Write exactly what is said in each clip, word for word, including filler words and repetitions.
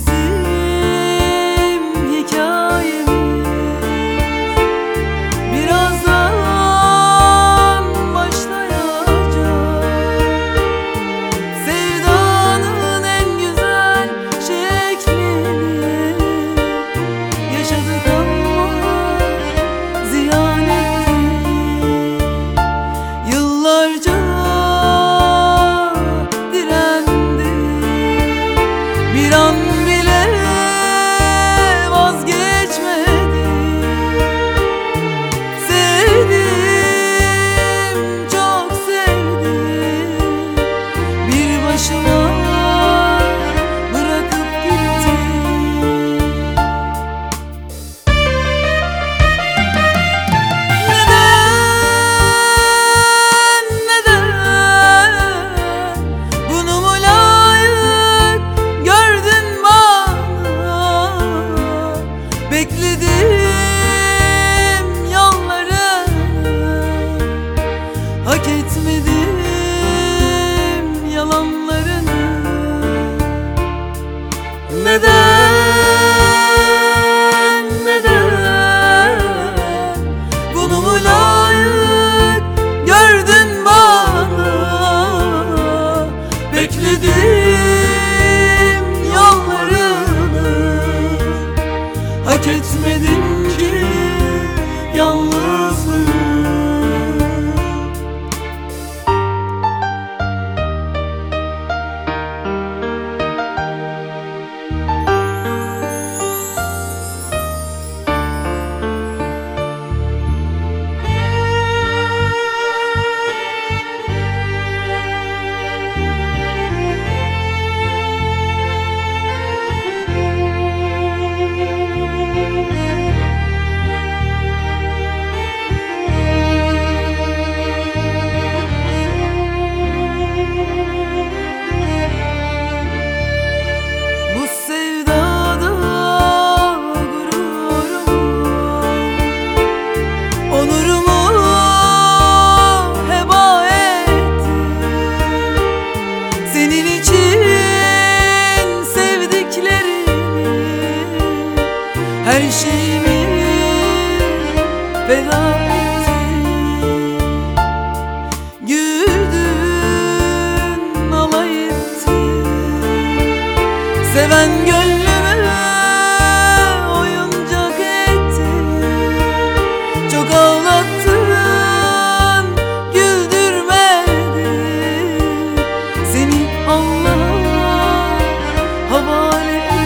bizim hikayemiz birazdan başlayacak. Sevdanın en güzel şeklini yaşadık ama ziyan ettik. Yıllarca bir an bile vazgeçmedim. Sevdim, çok sevdim. Bir başıma bırakıp gittim. Neden, neden bunu mu layık gördün bana? Bekledim yollarını, hak etmedim yalanlarını. Neden, neden bunu mu layık gördün bana? Bekledim yollarını, hak etmedim ki yalnızlığı. Her şeyimi feda ettim. Güldün, alay ettin. Seven gönlümü oyuncak ettin. Çok ağlattın, güldürmedin. Seni Allah'a havale ettim.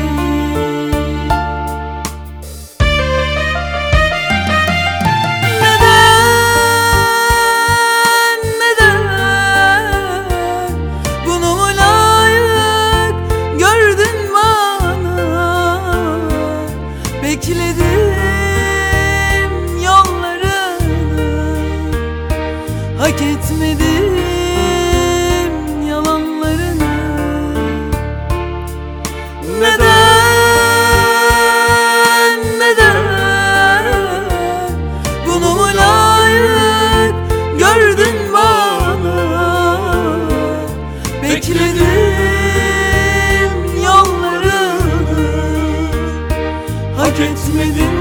Bekledim yollarını, hak etmedim yalanlarını. Neden, neden bunu mu layık gördün bana? Bekledim yollarını, hak etmedim